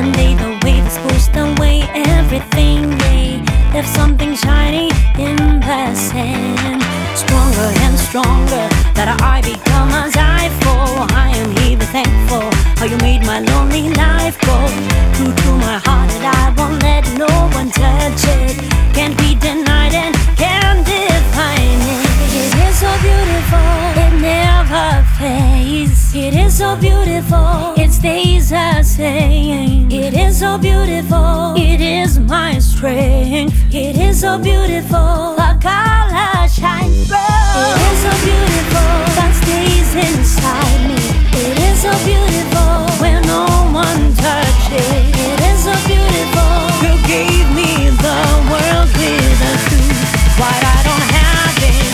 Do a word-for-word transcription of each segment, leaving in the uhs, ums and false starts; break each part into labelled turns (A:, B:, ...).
A: one day the way that's pushed away everything. They left something shiny in the sand. Stronger and stronger that I become as I fall. I am even thankful how you made my lonely life go. True to my heart that I won't let no one touch it. Can't be denied and can't define it. It is so beautiful, it never fades. It is so beautiful, it stays the same. It is so beautiful, it is my strength. It is so beautiful, the color shines bright. It is so beautiful, that stays inside me. It is so beautiful when no one touches. It is so beautiful, you gave me the world with a truth. Why I don't have it,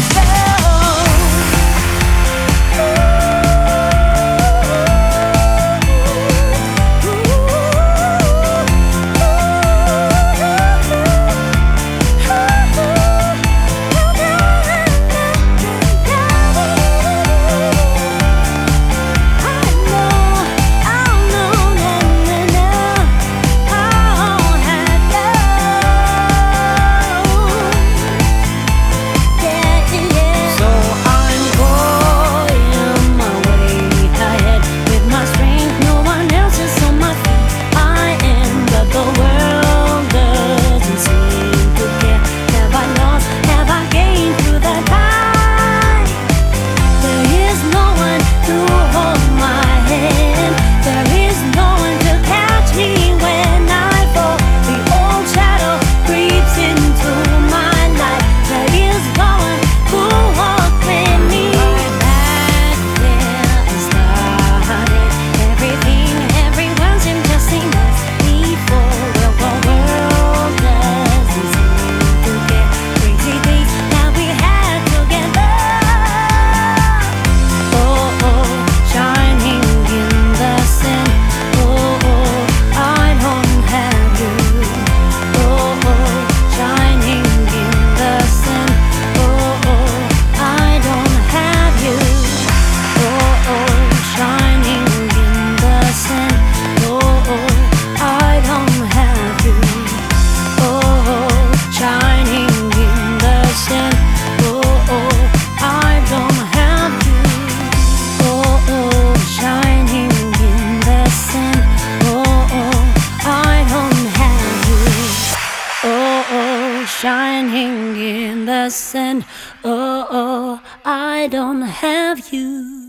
A: shining in the sun. Oh, oh, I don't have you.